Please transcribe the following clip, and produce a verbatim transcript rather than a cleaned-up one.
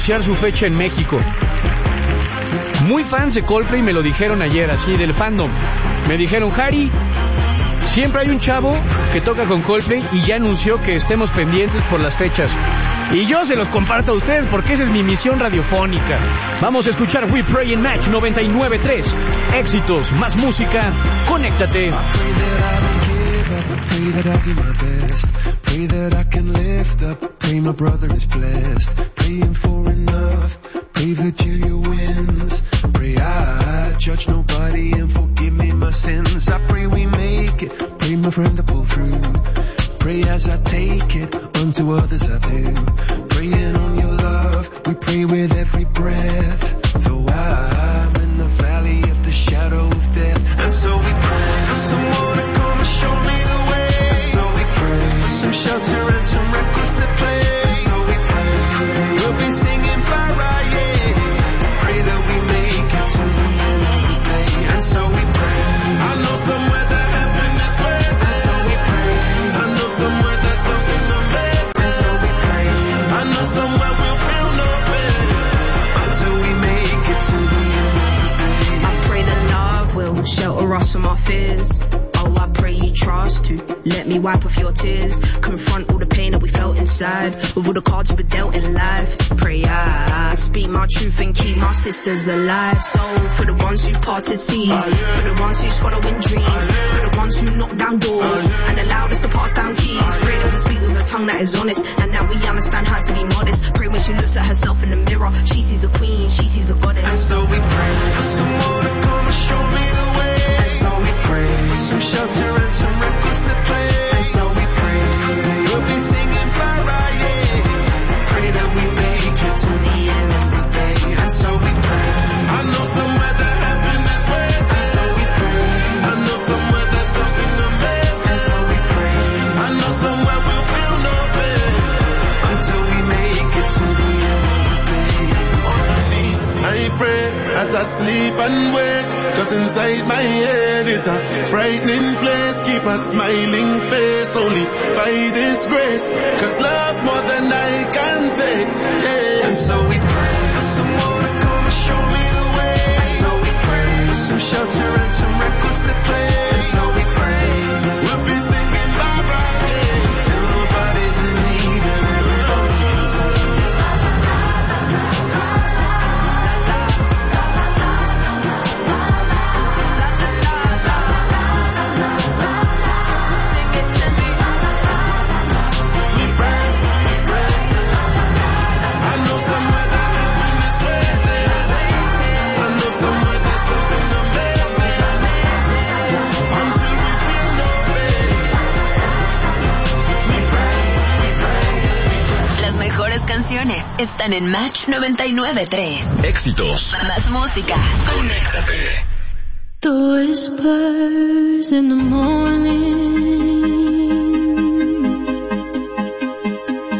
anunciar su fecha en México. Muy fans de Coldplay me lo dijeron ayer, así del fandom. Me dijeron, Harry, siempre hay un chavo que toca con Coldplay y ya anunció que estemos pendientes por las fechas. Y yo se los comparto a ustedes porque esa es mi misión radiofónica. Vamos a escuchar We Pray in Match noventa y nueve punto tres. Éxitos, más música, conéctate. Pray that I do my best. Pray that I can lift up. Pray my brother is blessed. Praying for enough. Pray Virginia wins. Pray I judge nobody and forgive me my sins. I pray we make it. Pray my friend to pull through. Pray as I take it. Unto others I do. Praying on your love. We pray with every breath. Though I'm in the valley of the shadow of death. And so we pray for someone to come and show me the way. And so we pray for some shelter and some records to play. And so we pray we'll be singing para, yeah. Pray that we make it to the end of the day. And so we pray. I know somewhere that heaven is waiting. And so we pray. I know somewhere that something amazing. And so we pray. I know somewhere we'll feel no pain until we make it to the end of the day. I pray that love will shelter us from our fears. Oh, I pray you trust to let me wipe off your tears. Confront all the pain that we felt inside with all the cards we were dealt in life. Pray I speak my truth and keep my sisters alive. So for the ones who parted seas, for the ones who swallowing dreams, for the ones who knock down doors and allowed us to pass down keys. Pray that we speak with a tongue that is honest and that we understand how to be modest. Pray when she looks at herself in the mirror, she sees a queen, she sees a goddess. And so we pray for someone to come and show me the way. And so we pray for some shelter and some records to play. And so we pray we'll be singing para, yeah. Pray that we make it to the end of the day. And so we pray. I know somewhere that heaven is waiting. And so we pray. I know somewhere that something amazing. And so we pray. I know somewhere we'll feel no pain until we make it to the end of the day. On my knees, I pray as I sleep and wake. Cause inside my head is a frightening place. Keep a smiling face only by this grace. Cause love more than I can take, yeah. And so we pray for someone to come and show me the way. And so we pray for some shelter and some records to play. And so we pray we'll be singing bye bye, yeah. Till nobody's in need and everybody's canciones están en Match noventa y nueve punto tres. Éxitos. Más música. Conéctate. The whispers in the morning.